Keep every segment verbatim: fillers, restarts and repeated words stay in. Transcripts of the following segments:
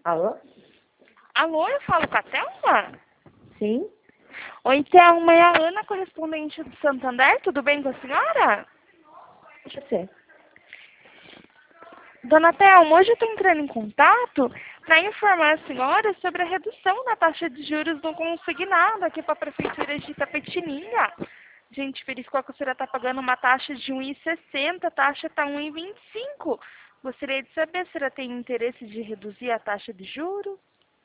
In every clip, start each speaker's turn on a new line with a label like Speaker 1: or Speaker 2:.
Speaker 1: Alô?
Speaker 2: Alô, eu falo com a Thelma?
Speaker 1: Sim?
Speaker 2: Oi, Thelma, é a Ana, correspondente do Santander, tudo bem com a senhora?
Speaker 1: Deixa eu ser.
Speaker 2: Dona Thelma, hoje eu estou entrando em contato para informar a senhora sobre a redução da taxa de juros do consignado aqui para a Prefeitura de Itapetininga. A gente verificou que a senhora está pagando uma taxa de um real e sessenta, a taxa está um real e vinte e cinco. Gostaria de saber se a senhora tem interesse de reduzir a taxa de juros?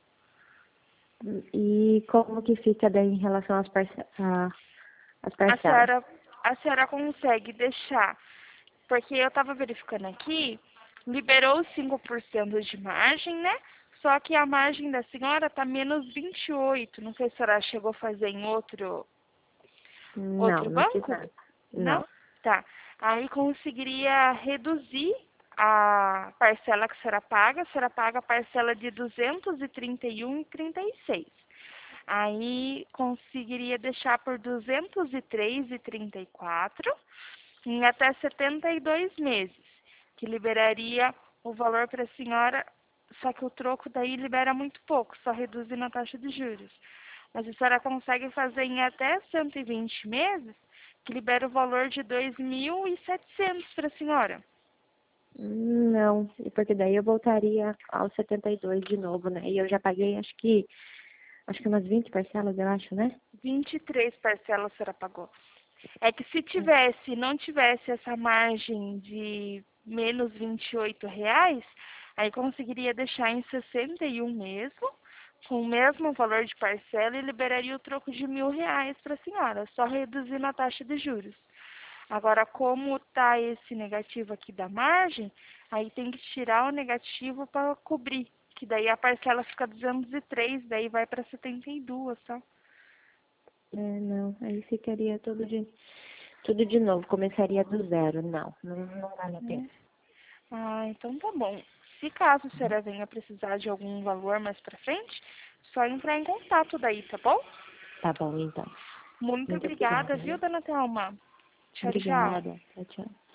Speaker 1: E como que fica daí em relação às, parce... a- às
Speaker 2: A
Speaker 1: parcelas?
Speaker 2: senhora, a senhora consegue deixar, porque eu estava verificando aqui, liberou cinco por cento de margem, né? Só que a margem da senhora está menos vinte e oito. Não sei se a senhora chegou a fazer em outro,
Speaker 1: Não,
Speaker 2: outro
Speaker 1: não fiz
Speaker 2: banco?
Speaker 1: nada.
Speaker 2: Não?
Speaker 1: Não.
Speaker 2: Tá. Aí conseguiria reduzir a parcela que a senhora paga. A senhora paga a parcela de duzentos e trinta e um reais e trinta e seis. Aí conseguiria deixar por duzentos e três reais e trinta e quatro em até setenta e dois meses, que liberaria o valor para a senhora, só que o troco daí libera muito pouco, só reduzindo a taxa de juros. Mas a senhora consegue fazer em até cento e vinte meses, que libera o valor de dois mil e setecentos para a senhora.
Speaker 1: Não, e porque daí eu voltaria aos setenta e dois de novo, né? E eu já paguei, acho que, acho que umas vinte parcelas, eu acho, né?
Speaker 2: vinte e três parcelas a senhora pagou. É que se tivesse, não tivesse essa margem de menos vinte e oito reais, aí conseguiria deixar em sessenta e um mesmo, com o mesmo valor de parcela e liberaria o troco de mil reais para a senhora, só reduzindo a taxa de juros. Agora, como está esse negativo aqui da margem, aí tem que tirar o negativo para cobrir, que daí a parcela fica duzentos e três, daí vai para setenta e dois, só.
Speaker 1: É, não, aí ficaria tudo de, tudo de novo, começaria do zero. Não, não, não vale a pena.
Speaker 2: Né? Ah, então tá bom. Se caso a senhora venha precisar de algum valor mais pra frente, só entrar em contato daí, tá bom?
Speaker 1: Tá bom, então.
Speaker 2: Muito
Speaker 1: Muito
Speaker 2: obrigada,
Speaker 1: obrigada,
Speaker 2: viu,
Speaker 1: né?
Speaker 2: dona Thelma? Tchau, tchau.
Speaker 1: Obrigada. Tchau, tchau.